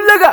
Tulega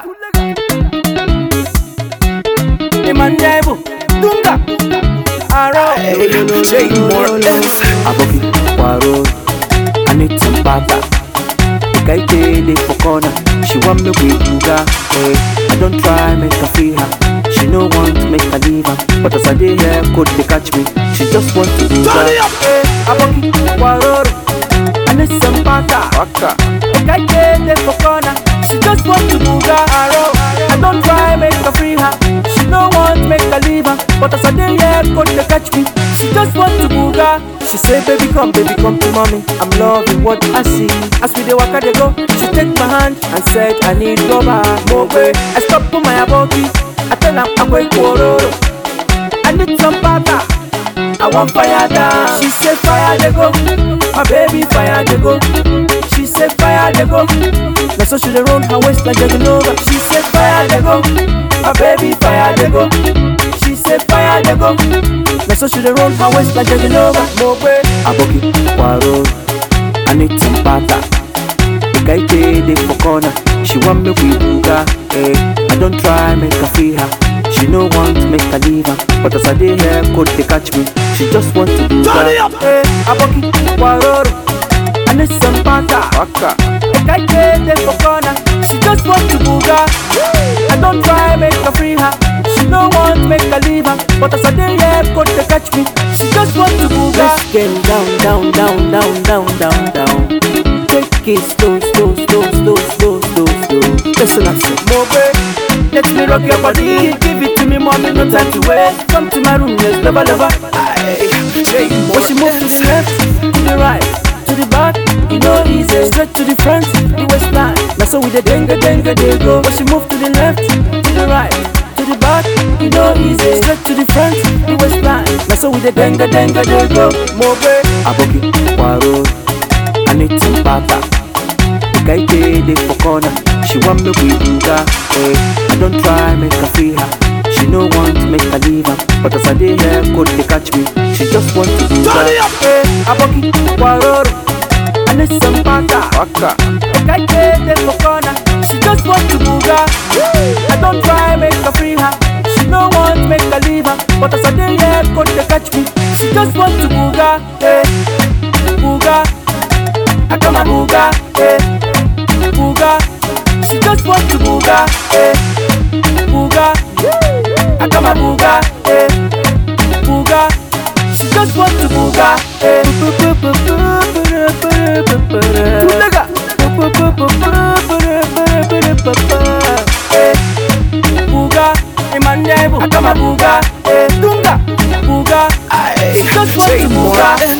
Emmanuel Dunga Aro Say more F Aboki Waro I need some butter The guy take for corner She want me with Buga I don't try make her free her She no want to make her leave her But as I dey here could they catch me She just want to do that Aboki Waro I need some butter The guy take for corner She just want to Buga I don't try make her free her She no want to make her leave her But as I dey here could they catch me She just want to Buga She say baby come to mommy I'm loving what I see As we dey waka dey go She take my hand and said I need rubber Mogwe I stop for my aboki I tell am I'm going kororo I need some butter I want fire down She say fire dey go My baby fire dey go She say fire dey go Now so she dey run her waist like Jaganova She say fire dey go My baby fire dey go She say fire dey go Now so she dey run her waist like Jaganova Mogwe Aboki Waro I need some butter The guy dey for corner She want me with Buga I don't try make her free her She no want to make her leave her But as I dey here could they catch me She just want to do that Aboki Waro I need some butter The guy dey for corner She just want to Buga I don't try make her free her She no want to make her leave her But as I dey here could they catch me She just want to Buga Let's get down Take it slow Listen I say Mogwe Let me rock your body Give it to me mommy no time to wait Come to my room let's love When she move to the left To the right To the back You know easy Straight to the front The waistline Now so with the dengue they go When she move to the left To the right To the back You know easy Straight to the front The waistline Now so with the dengue they go Mogwe Aboki Waro I need some butter The guy dey for corner She want me with Buga I don't try make her free her She no want to make her leave her But as I dey here could they catch me She just want to do that Aboki Waro I need some butter The guy dey for corner She just want to Buga I don't try make her free her She no want to make her leave her But as I dey here could they catch me She just want to Buga Buga I come a Buga Buga She just want to Buga Buga I come a Buga Buga She just want to Buga Tulega Buga Emmanuel I come a Buga Dunga Buga She just want to Buga